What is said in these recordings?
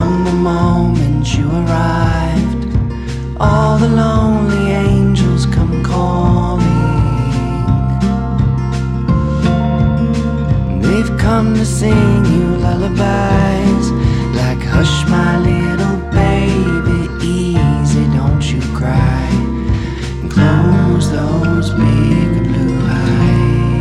From the moment you arrived, all the lonely angels come calling. They've come to sing you lullabies, like hush my little baby, easy, don't you cry, and close those big blue eyes.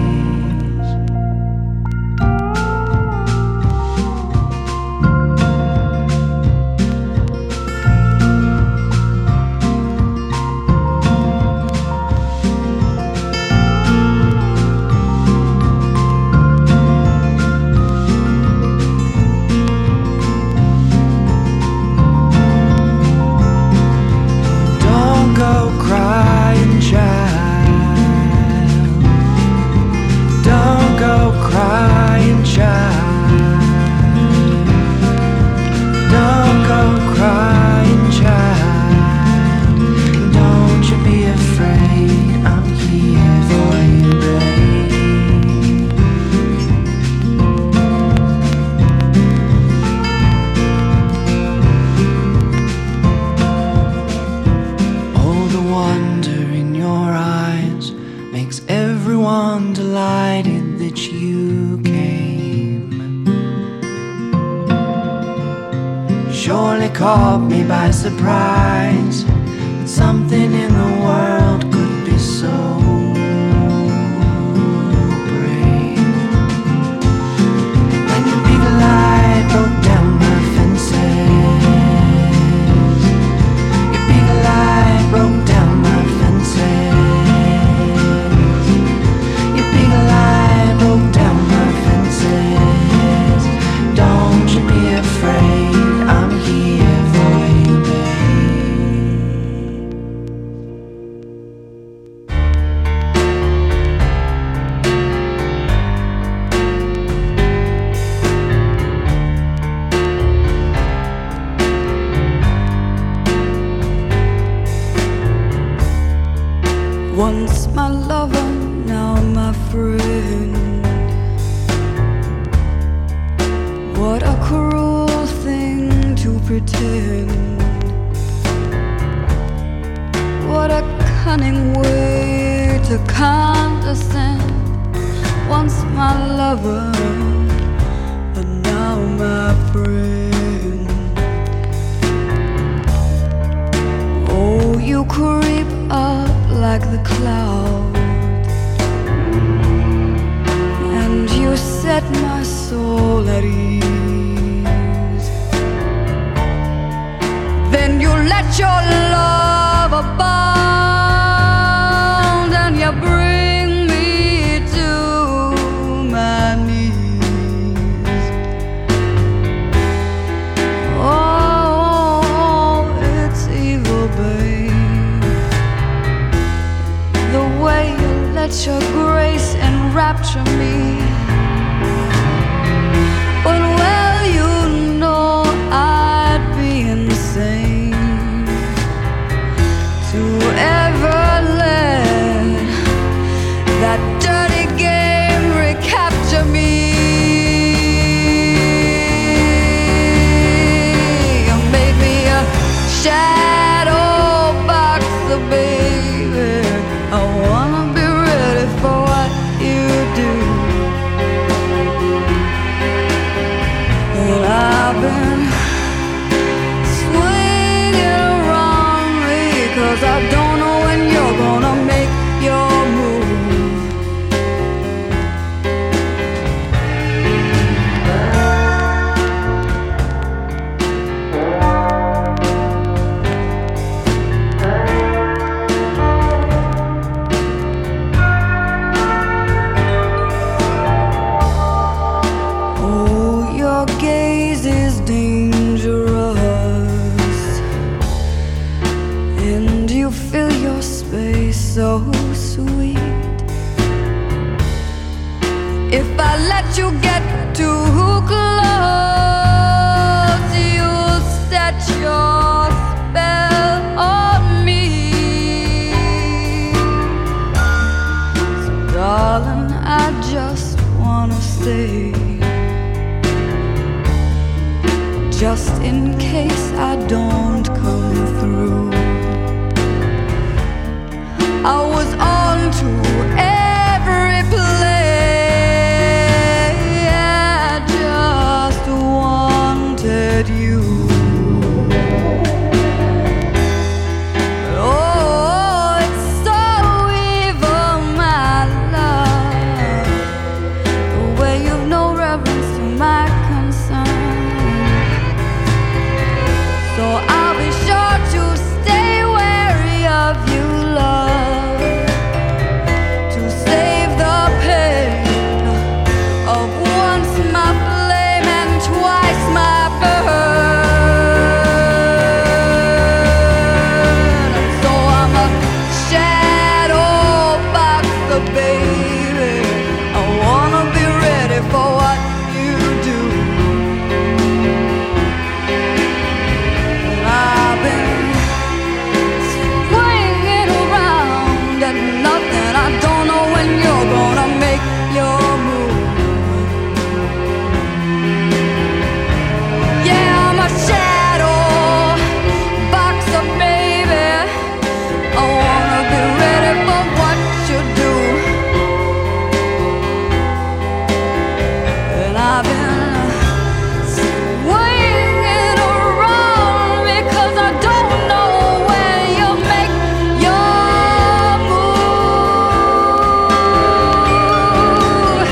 Delighted that you came. Surely caught me by surprise, that something in the world could be so brave. When your big light broke down my fences, your big light broke down my fences. Broke down my fences. Don't you be afraid, I'm here for you, babe. Once my lover, now my friend. What a cruel thing to pretend. What a cunning way to condescend. Once my lover, and now my friend. Oh, you creep up like the clouds, and you set my soul at ease. Then you let your love abound, and you bring me to my knees. Oh, it's evil, babe, the way you let your grace enrapture me. But well, you know I'd be insane to case I don't come through. I was on to every play. I just wanted you. Oh, it's so evil, my love, the way you've no reverence to my concern. So I'll be sure to stay wary of you, love, to save the pain of once my flame and twice my burn. So I'm a shadow boxer, baby. I wanna be ready for what you do. And I've been swinging around at nothing. I don't know when you're gonna make your move. Yeah, I'm a shadow boxer, baby. I wanna be ready for what you do. And I've been swinging around because I don't know when you'll make your move.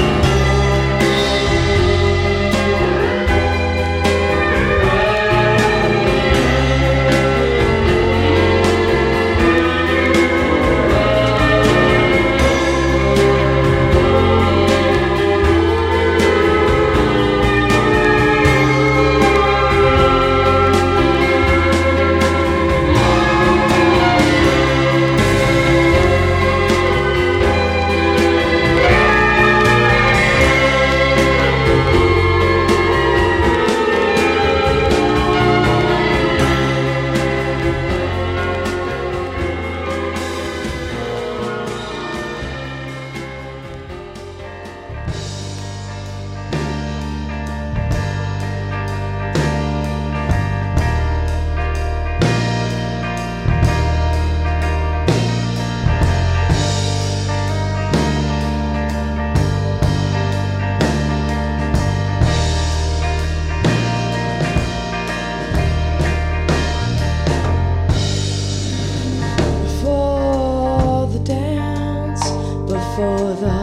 Before the dance, before the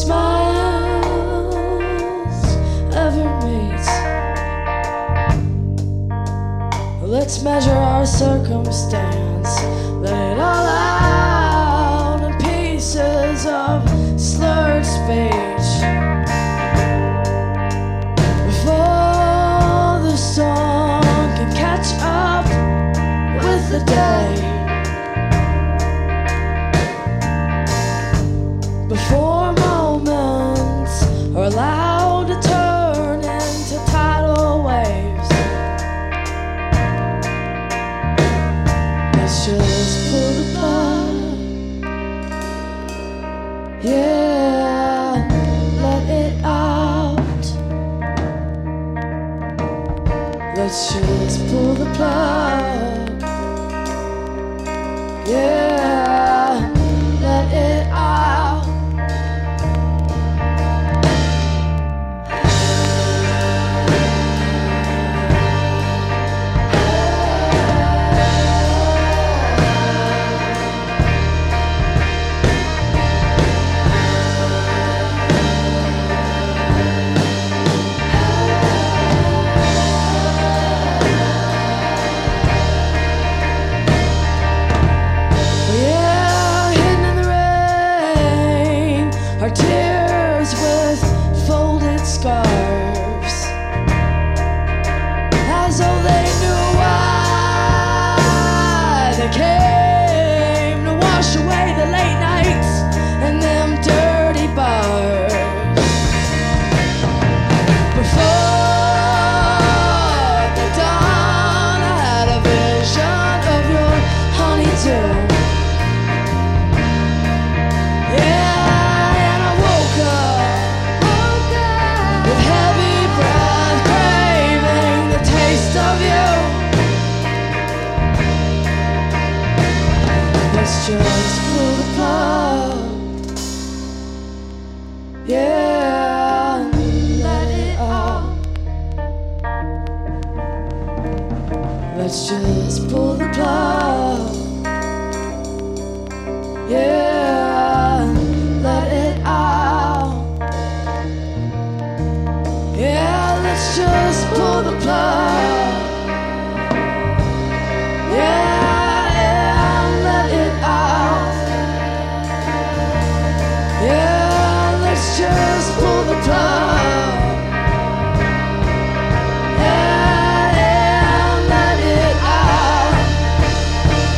smiles ever meet, let's measure our circumstance. Let it all out in pieces of slurred speech. Before the song can catch up with the day, before moments are allowed to turn into tidal waves, let's just pull the plug. Yeah, let it out. Let's just pull the plug. Yeah, let it out. just pull the plug. Yeah, let it out. Let's just pull the plug. Yeah, let it out. Yeah, let's just pull the plug. Yeah, let it out. Yeah, let's just pull the plug. Yeah, let it out.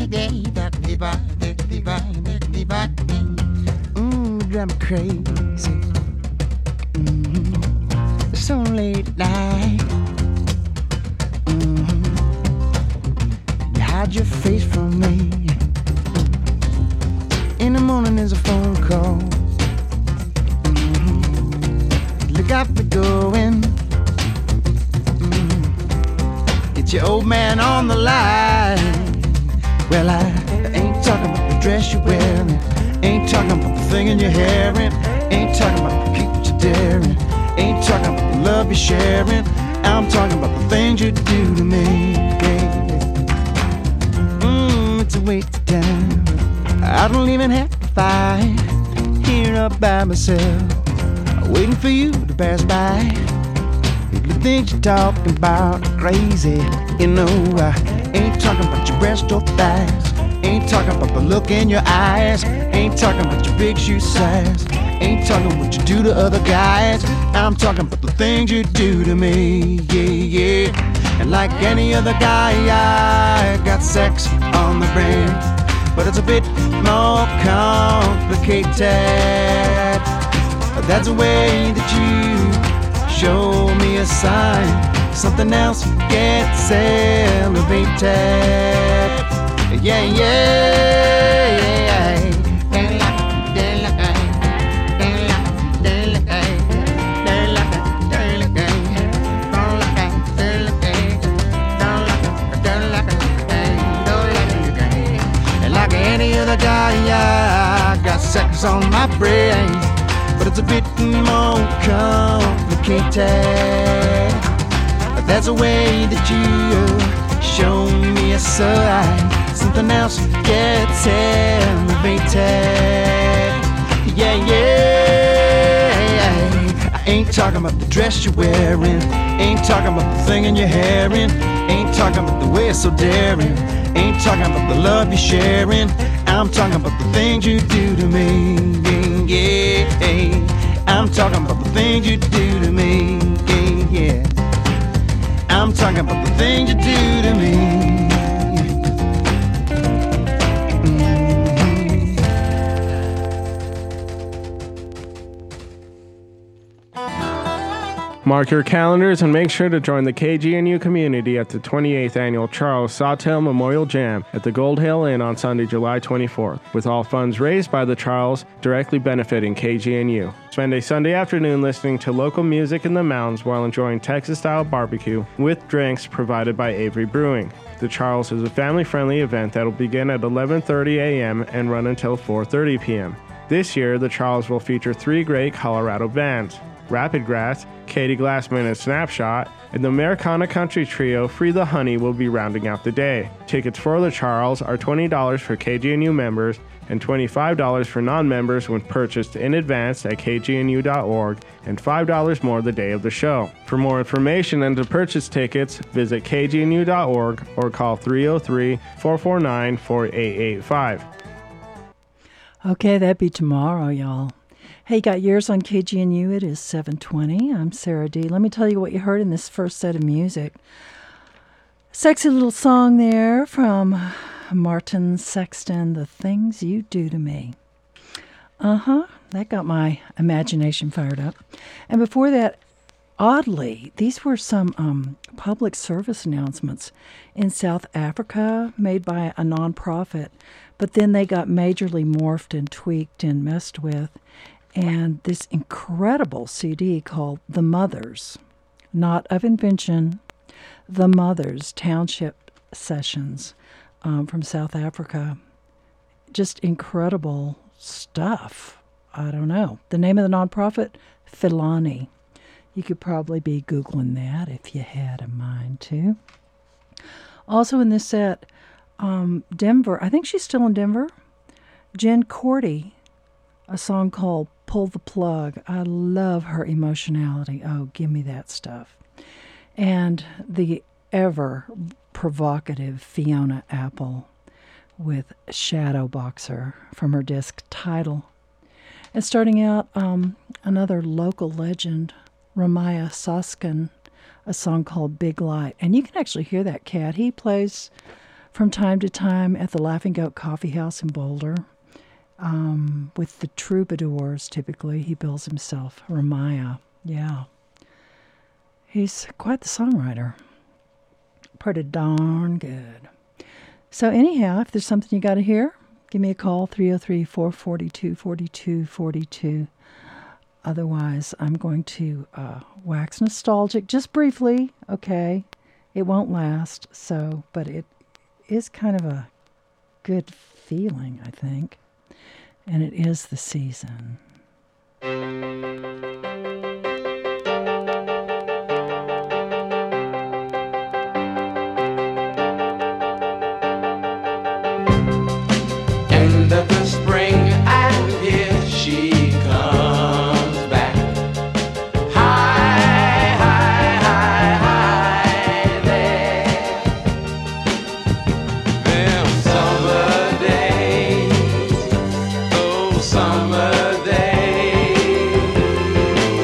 Drive me crazy. It's so late at night. You hide your face from me. In the morning there's a phone call. Look got me going. Get your old man on the line. Well, I ain't talking about the dress you're wearing. Ain't talking about the thing in your hair. Ain't talking about the people you're daring. Ain't talking about the love you're sharing. I'm talking about the things you do to me. It's a waste of time. I don't even have to fight. Here up by myself, waiting for you to pass by. The things you're talking about are crazy. You know, I ain't talking about your breast or thighs. Ain't talking about the look in your eyes. Ain't talking about your big shoe size. Ain't talking what you do to other guys. I'm talking about the things you do to me. Yeah, yeah. And like any other guy, I got sex on the brain, but it's a bit more complicated. That's the way that you show me a sign. Something else gets elevated. Yeah, yeah, yeah. Like any other guy, I got sex on my brain, but it's a bit more complicated. That's the way that you show me a sign. Something else gets elevated. Yeah, yeah. I ain't talking about the dress you're wearing. Ain't talking about the thing in your hair. Ain't talking about the way it's so daring. Ain't talking about the love you're sharing. I'm talking about the things you do to me. Yeah, yeah. I'm talking about the things you do to me. Yeah, yeah. I'm talking about the things you do to me. Mark your calendars and make sure to join the KGNU community at the 28th Annual Charles Sawtelle Memorial Jam at the Gold Hill Inn on Sunday, July 24th, with all funds raised by the Charles directly benefiting KGNU. Spend a Sunday afternoon listening to local music in the mountains while enjoying Texas-style barbecue with drinks provided by Avery Brewing. The Charles is a family-friendly event that will begin at 11:30 a.m. and run until 4:30 p.m. This year, the Charles will feature 3 great Colorado bands: Rapid Grass, Katie Glassman and Snapshot, and the Americana Country Trio Free the Honey will be rounding out the day. Tickets for the Charles are $20 for KGNU members and $25 for non-members when purchased in advance at kgnu.org, and $5 more the day of the show. For more information and to purchase tickets, visit kgnu.org or call 303-449-4885. Okay, that'd be tomorrow, y'all. Hey, got yours on KGNU. It is 7:20. I'm Sarah D. Let me tell you what you heard in this first set of music. Sexy little song there from Martin Sexton, The Things You Do to Me. That got my imagination fired up. And before that, oddly, these were some public service announcements in South Africa made by a nonprofit, but then they got majorly morphed and tweaked and messed with. And this incredible CD called The Mothers, not of invention, The Mothers Township Sessions from South Africa. Just incredible stuff. I don't know. The name of the nonprofit, Filani. You could probably be Googling that if you had a mind to. Also in this set, Denver, I think she's still in Denver, Jen Cordy, a song called Pull the Plug. I love her emotionality. Oh, give me that stuff. And the ever provocative Fiona Apple with Shadow Boxer from her disc Tidal. And starting out, another local legend, Ramaya Soskin, a song called Big Light. And you can actually hear that cat. He plays from time to time at the Laughing Goat Coffee House in Boulder. With the Troubadours, typically, he bills himself. Ramaya, yeah. He's quite the songwriter. Pretty darn good. So anyhow, if there's something you got to hear, give me a call, 303-442-4242. Otherwise, I'm going to wax nostalgic just briefly, okay? It won't last, but it is kind of a good feeling, I think. And it is the season. End of the spring, and here she comes back. High, high, high, high there. Them summer days, those summer days.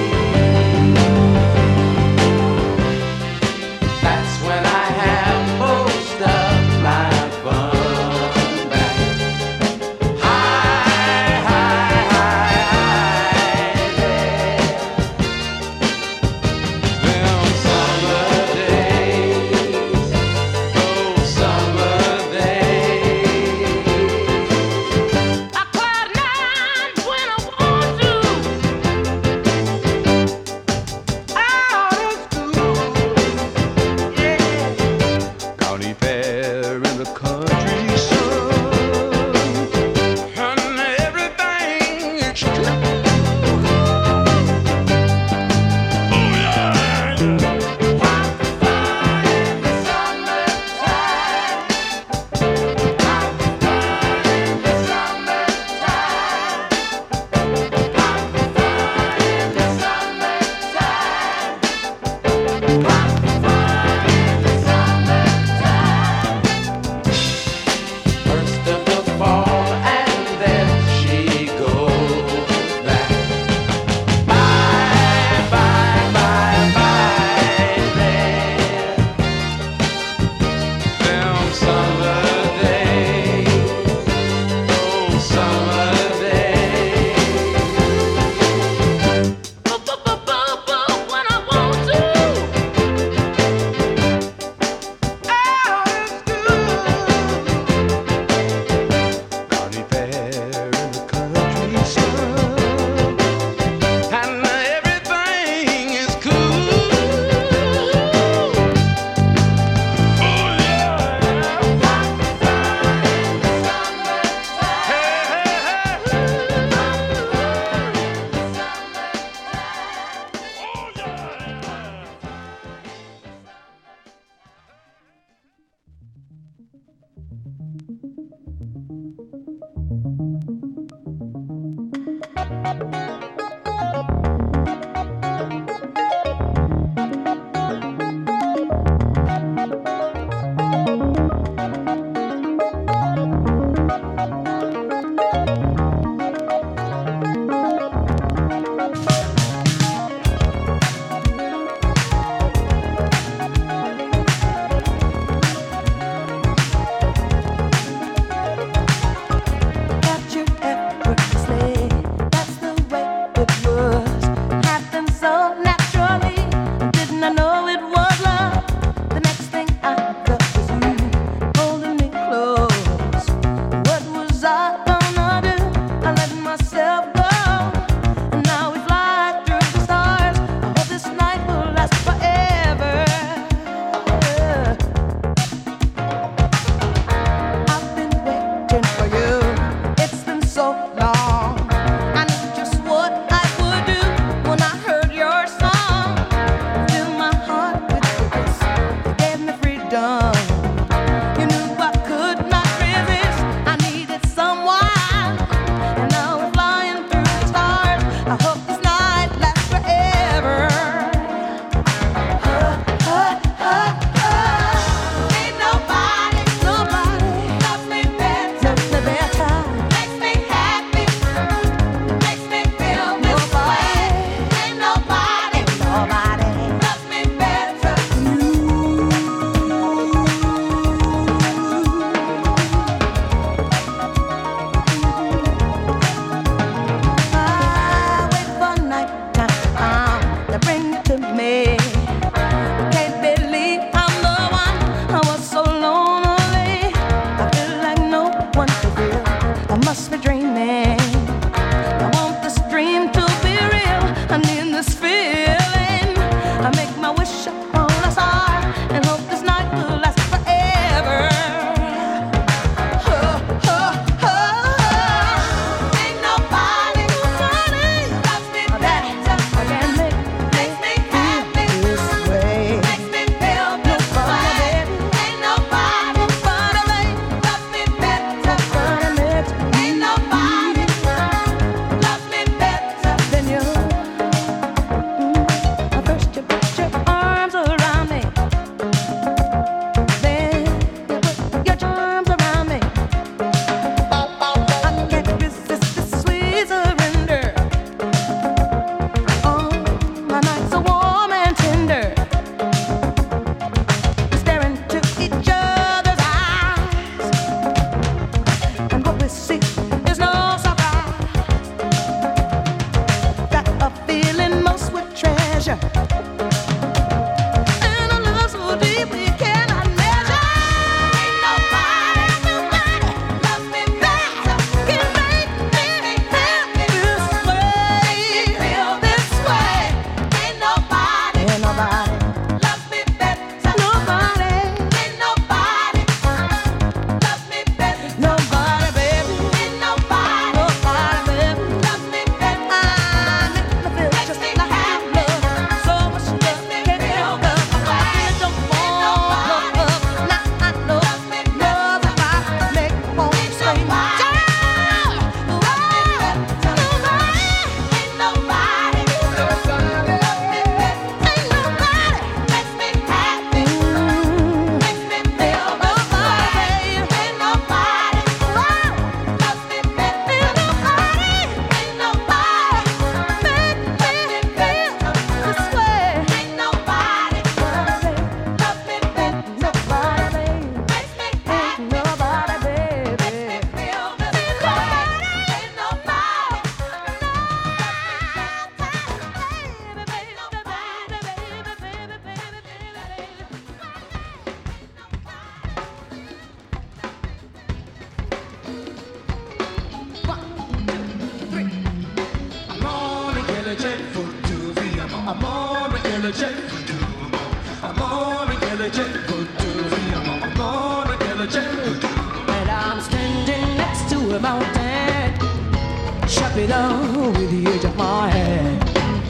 And I'm standing next to a mountain, chop it down with the edge of my hand.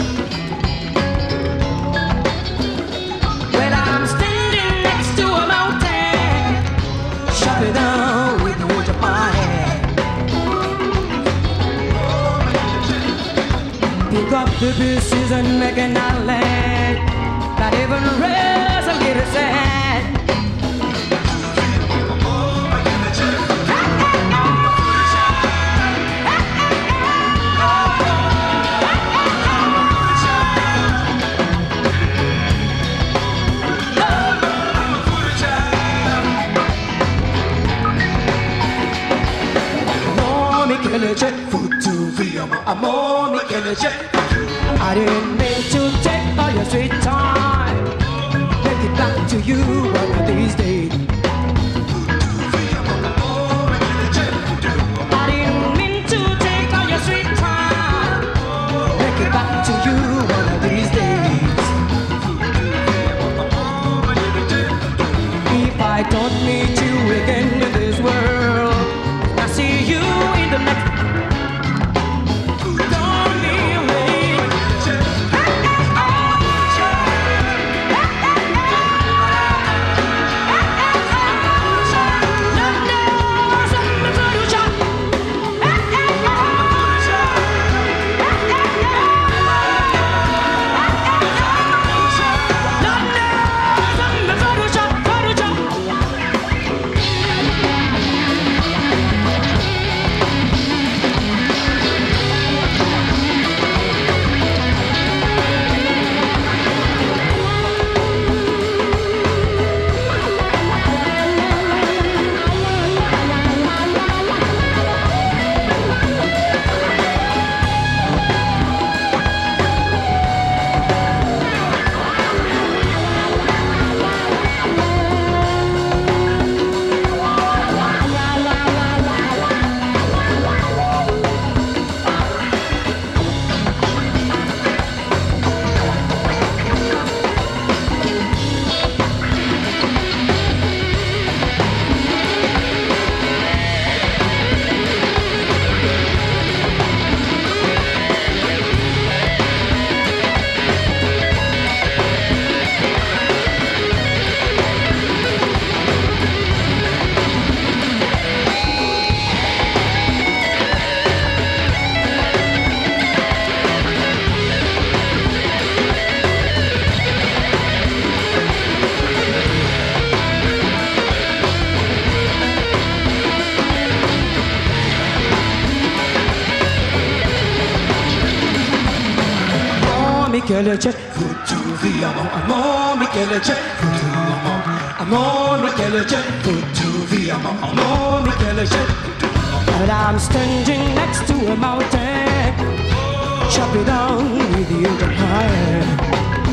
When I'm standing next to a mountain, chop it down with the edge of my hand. Pick up the pieces and make an island, not even raise a little sand. I didn't mean to take all your sweet time. Make it back to you one of these days. I didn't mean to take all your sweet time. Make it back to you one of these days. If I don't meet you again in this world, I see you in the next. But I'm standing next to a mountain, chop it down with the edge of my hand.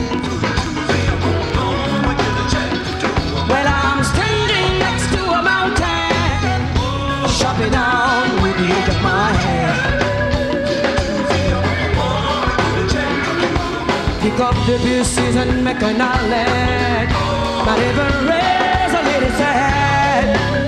Well, I'm standing next to a mountain, chop it down with the edge of my hand. Pick up the pieces and make an island, not even raise a little sand.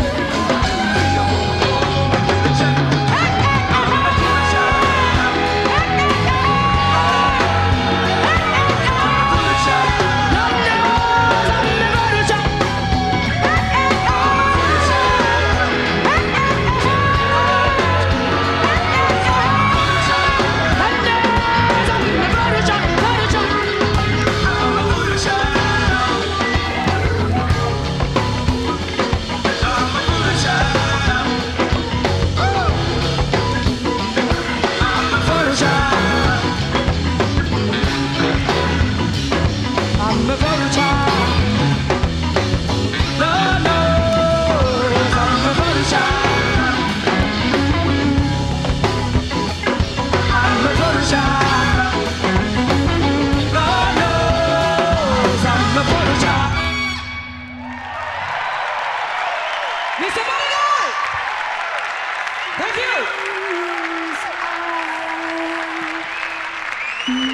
Thank you.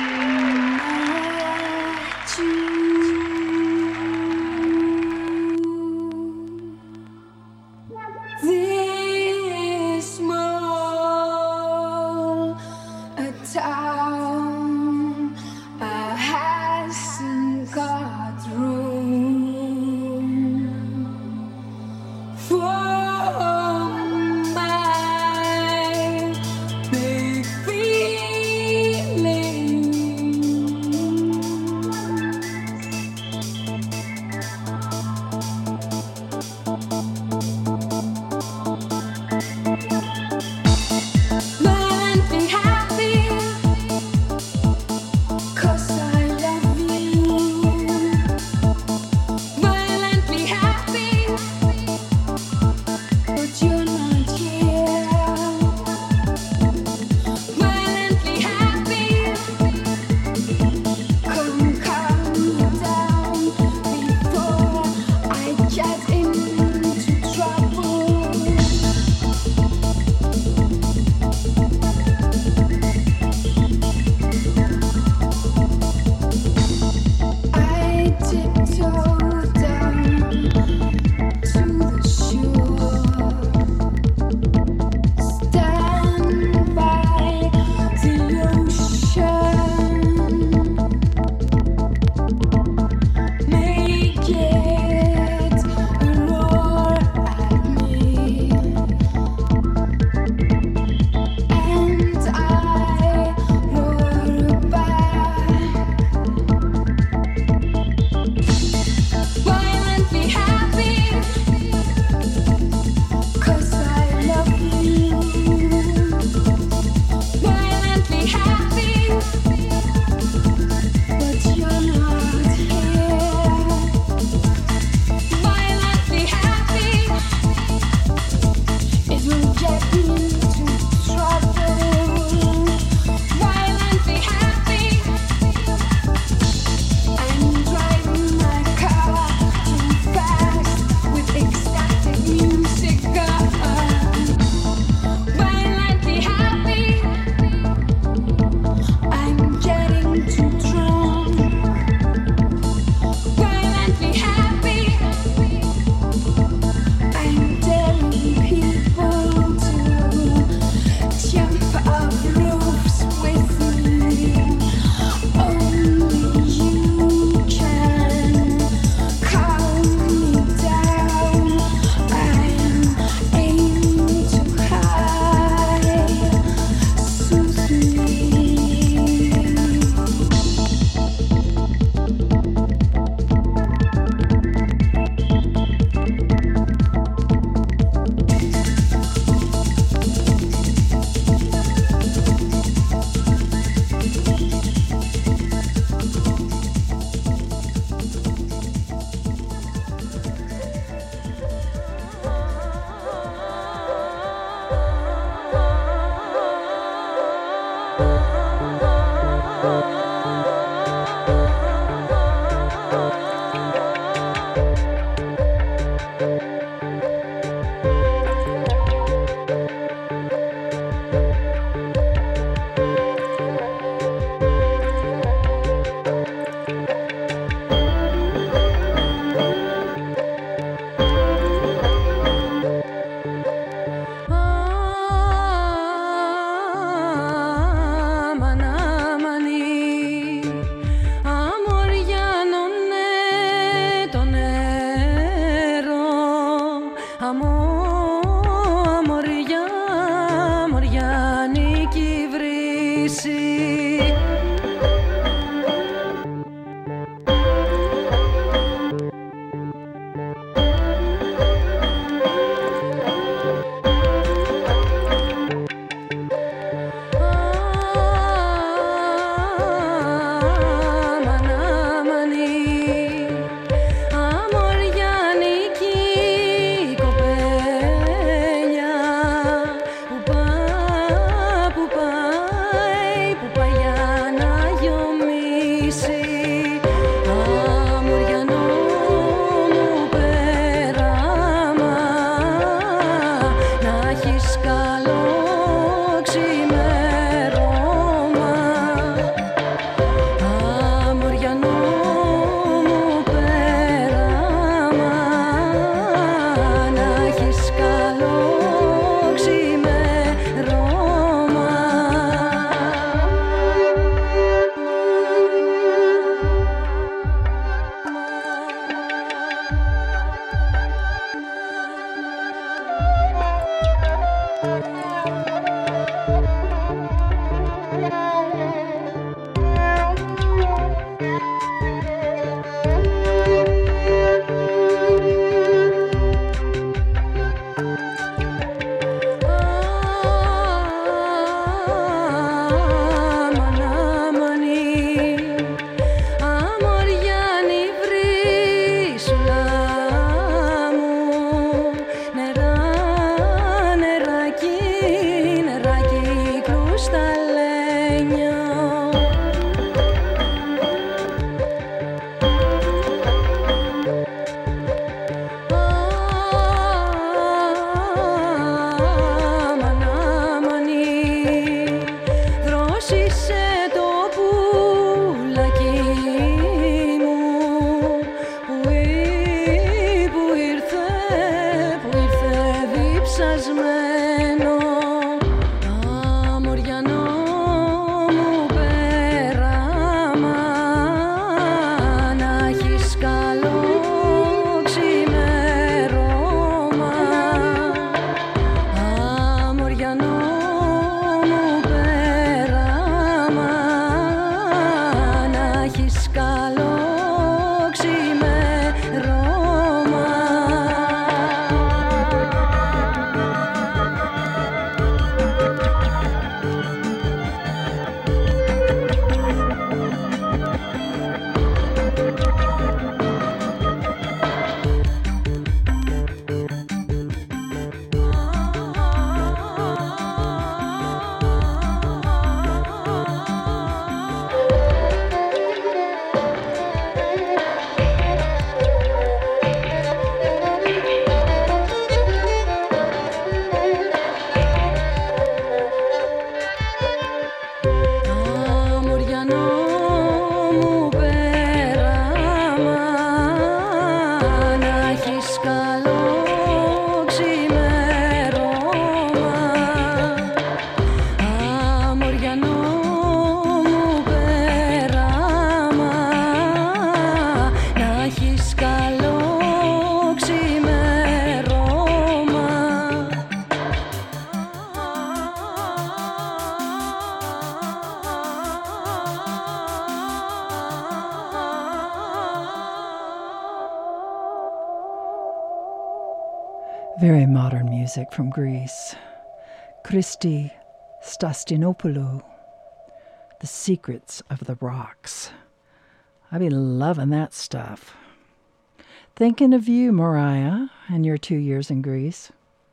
Very modern music from Greece. Christi Stastinopoulou, The Secrets of the Rocks. I be loving that stuff. Thinking of you, Mariah, and your 2 years in Greece.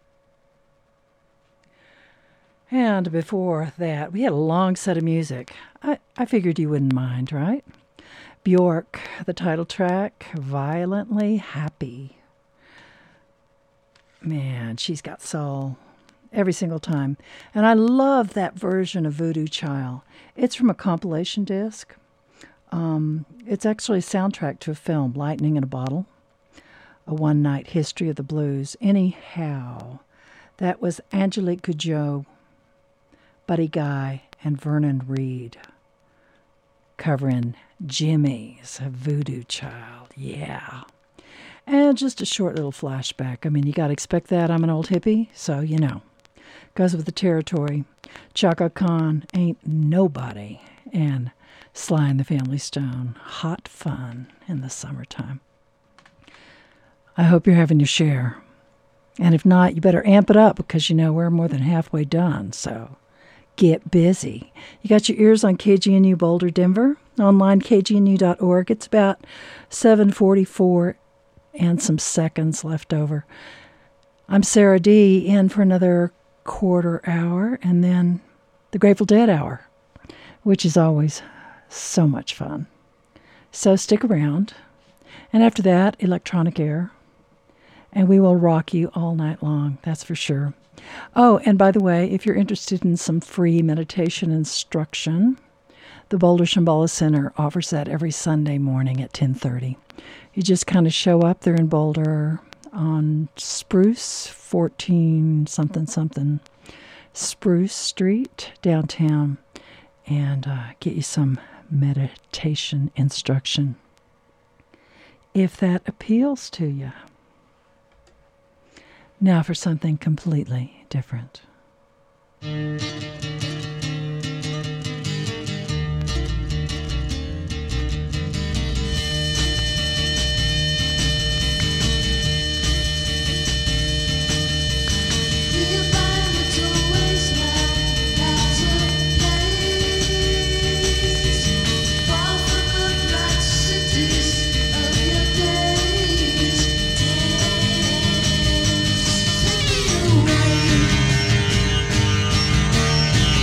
And before that, we had a long set of music. I figured you wouldn't mind, right? Bjork, the title track, Violently Happy. Man, she's got soul every single time. And I love that version of Voodoo Child. It's from a compilation disc. It's actually a soundtrack to a film, Lightning in a Bottle, A One-Night History of the Blues. Anyhow, that was Angelique Kidjo, Buddy Guy, and Vernon Reid covering Jimmy's Voodoo Child. Yeah. And just a short little flashback. I mean, you got to expect that. I'm an old hippie, so you know. Goes with the territory. Chaka Khan, Ain't Nobody, and Sly and the Family Stone. Hot fun in the summertime. I hope you're having your share. And if not, you better amp it up because, you know, we're more than halfway done, so get busy. You got your ears on KGNU Boulder, Denver, online kgnu.org. It's about 7:44 and some seconds left over. I'm Sarah D. in for another quarter hour, and then the Grateful Dead hour, which is always so much fun. So stick around. And after that, Electronic Air. And we will rock you all night long, that's for sure. Oh, and by the way, if you're interested in some free meditation instruction, the Boulder Shambhala Center offers that every Sunday morning at 10:30. You just kind of show up there in Boulder on Spruce, 14-something Spruce Street, downtown, and get you some meditation instruction, if that appeals to you. Now for something completely different. Away.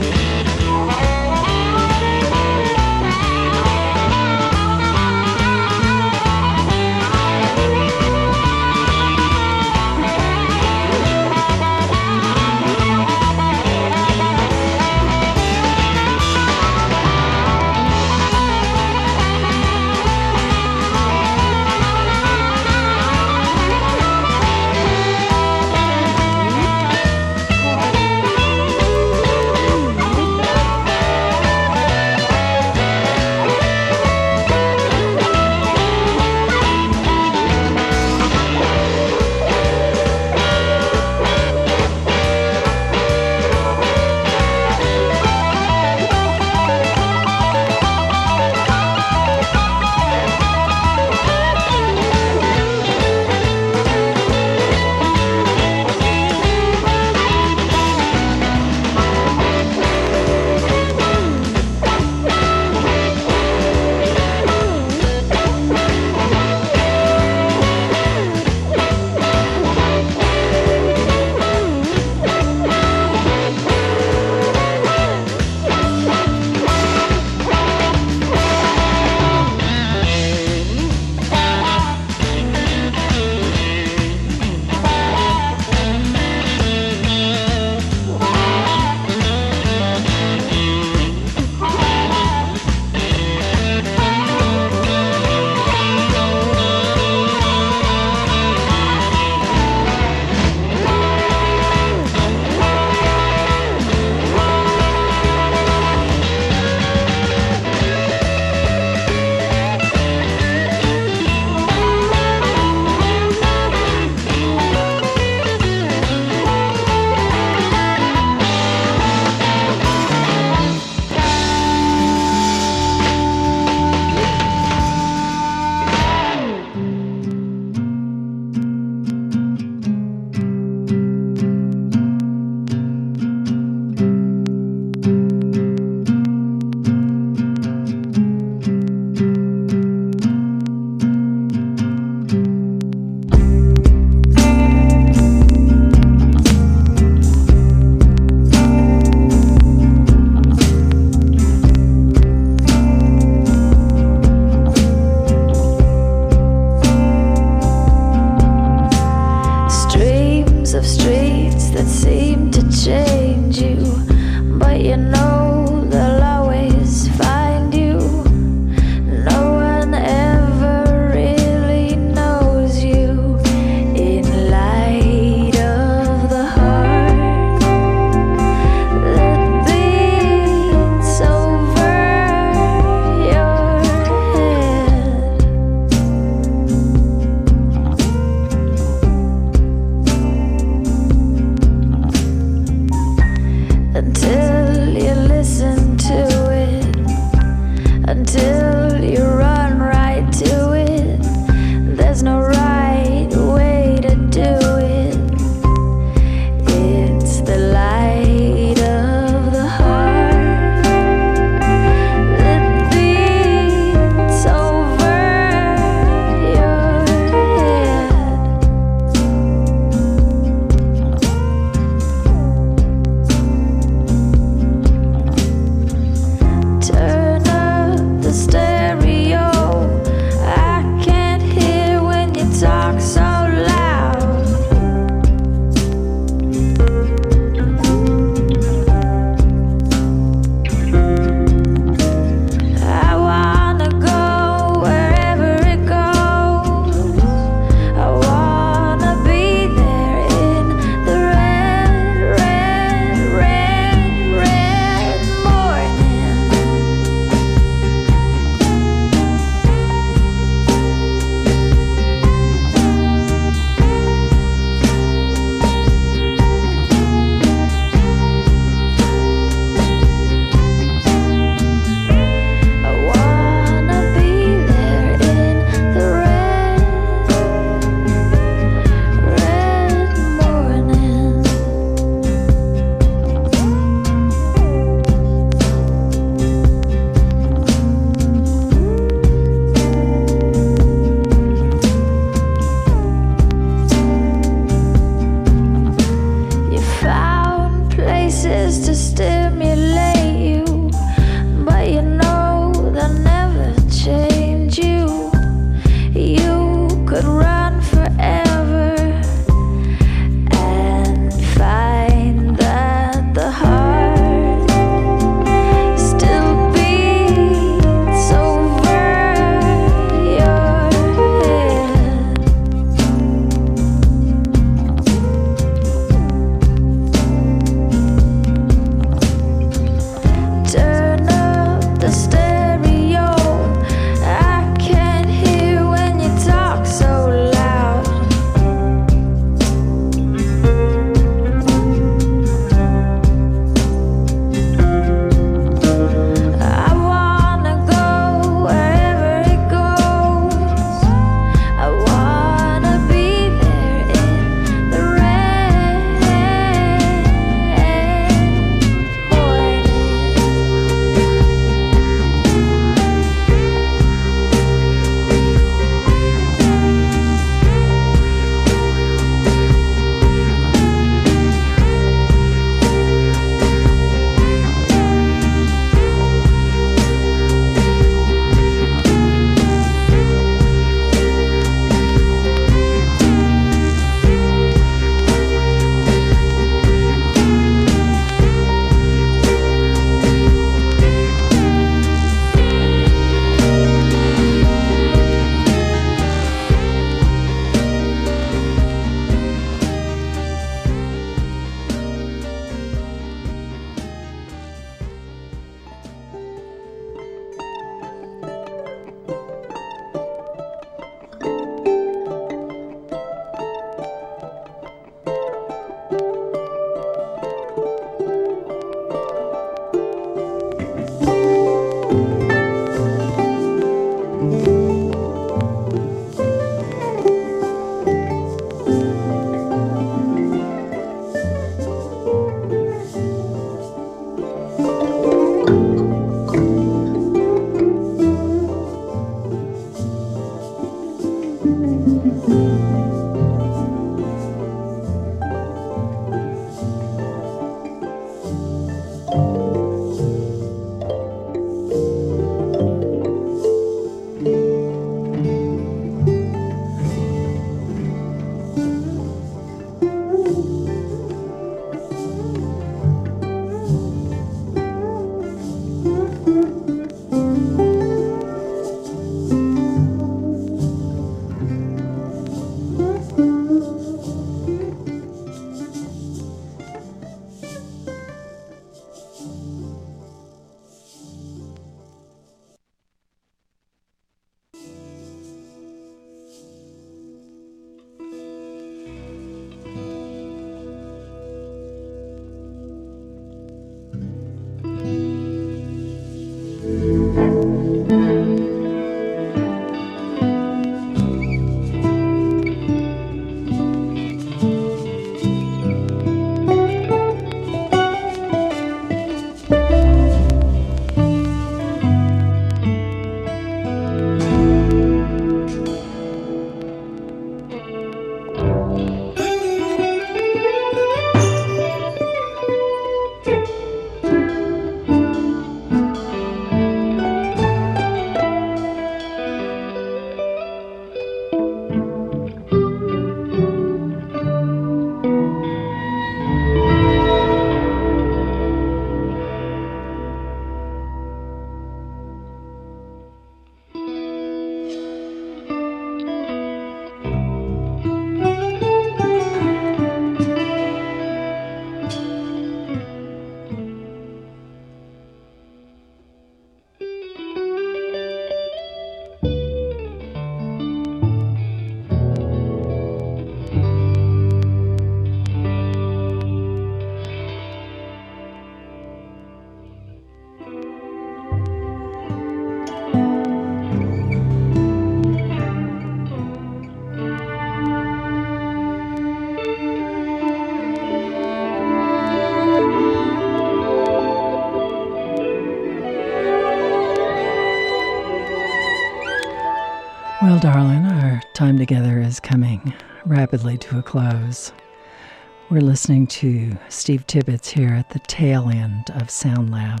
Well, darling, our time together is coming rapidly to a close. We're listening to Steve Tibbetts here at the tail end of Sound Lab.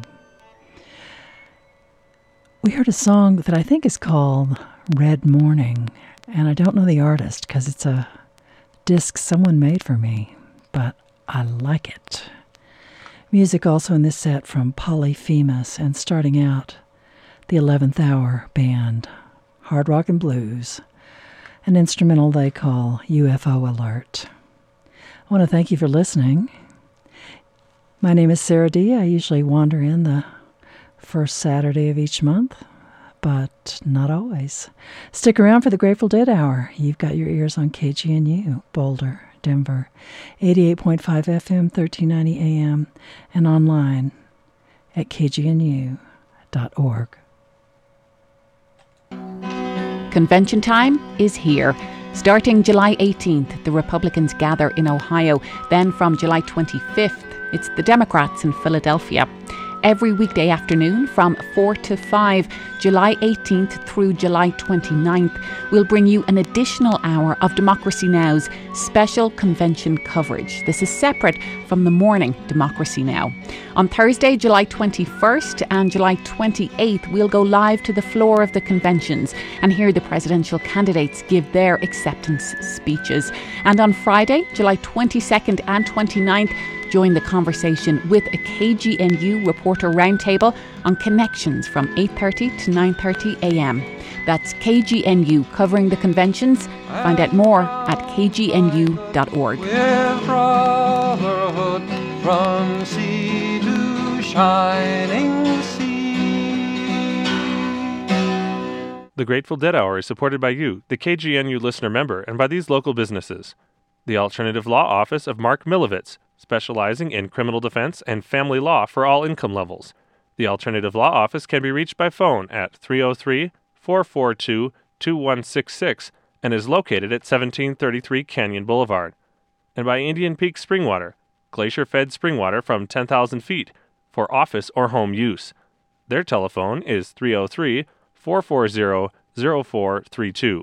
We heard a song that I think is called Red Morning, and I don't know the artist because it's a disc someone made for me, but I like it. Music also in this set from Polyphemus, and starting out, the 11th Hour Band, Hard Rock and Blues, an instrumental they call UFO Alert. I want to thank you for listening. My name is Sarah D. I usually wander in the first Saturday of each month, but not always. Stick around for the Grateful Dead Hour. You've got your ears on KGNU, Boulder, Denver, 88.5 FM, 1390 AM, and online at kgnu.org. Convention time is here. Starting July 18th, the Republicans gather in Ohio. Then from July 25th, it's the Democrats in Philadelphia. Every weekday afternoon from 4 to 5, July 18th through July 29th, we'll bring you an additional hour of Democracy Now!'s special convention coverage. This is separate from the morning Democracy Now! On Thursday, July 21st and July 28th, we'll go live to the floor of the conventions and hear the presidential candidates give their acceptance speeches. And on Friday, July 22nd and 29th, join the conversation with a KGNU reporter roundtable on connections from 8:30 to 9:30 a.m. That's KGNU covering the conventions. Find out more at kgnu.org. With brotherhood from sea to shining sea. The Grateful Dead Hour is supported by you, the KGNU listener member, and by these local businesses. The Alternative Law Office of Mark Milovitz, specializing in criminal defense and family law for all income levels. The Alternative Law Office can be reached by phone at 303-442-2166 and is located at 1733 Canyon Boulevard. And by Indian Peak Springwater, glacier-fed springwater from 10,000 feet for office or home use. Their telephone is 303-440-0432.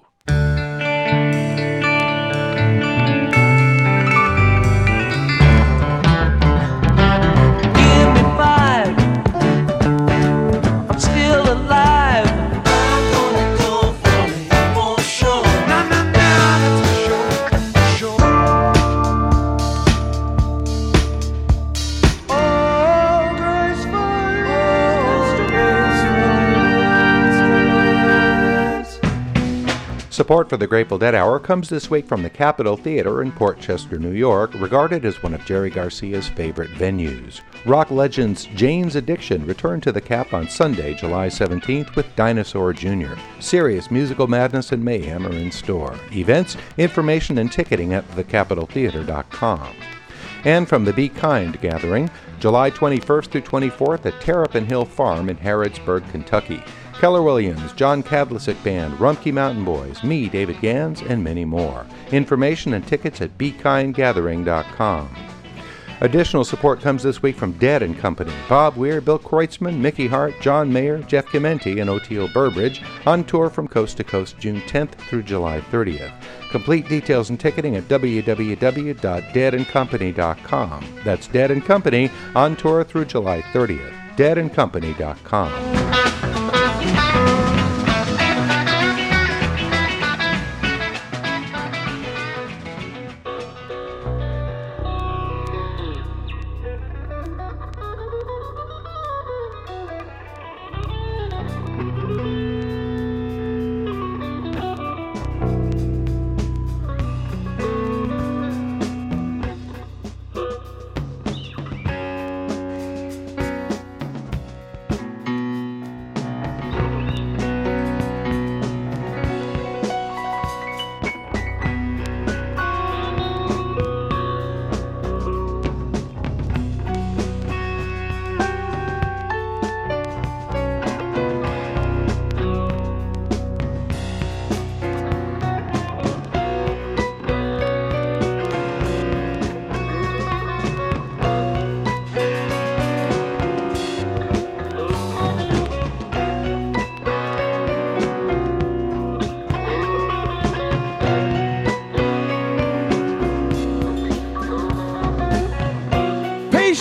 Support for the Grateful Dead Hour comes this week from the Capitol Theater in Port Chester, New York, regarded as one of Jerry Garcia's favorite venues. Rock legends Jane's Addiction return to the Cap on Sunday, July 17th with Dinosaur Jr. Serious musical madness and mayhem are in store. Events, information, and ticketing at thecapitoltheater.com. And from the Be Kind gathering, July 21st through 24th at Terrapin Hill Farm in Harrodsburg, Kentucky. Keller Williams, John Kadlicic Band, Rumpke Mountain Boys, me, David Gans, and many more. Information and tickets at BeKindGathering.com. Additional support comes this week from Dead & Company, Bob Weir, Bill Kreutzmann, Mickey Hart, John Mayer, Jeff Chimenti, and Oteil Burbridge on tour from coast to coast June 10th through July 30th. Complete details and ticketing at www.deadandcompany.com. That's Dead & Company on tour through July 30th. deadandcompany.com.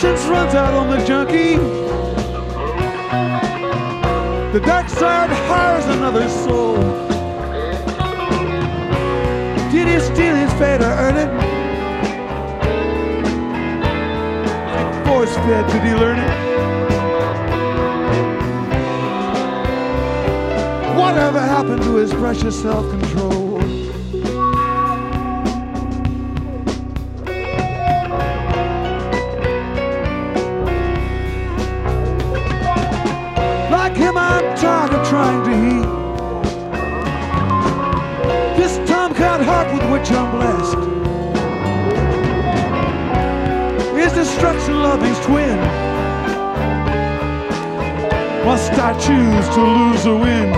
patience runs out on the junkie. The dark side hires another soul. Did he steal his fate or earn it? Force fed, did he learn it? Whatever happened to his precious self-control? Like him, I'm tired of trying to heal this tomcat heart with which I'm blessed. Is destruction loving's twin? Must I choose to lose or win?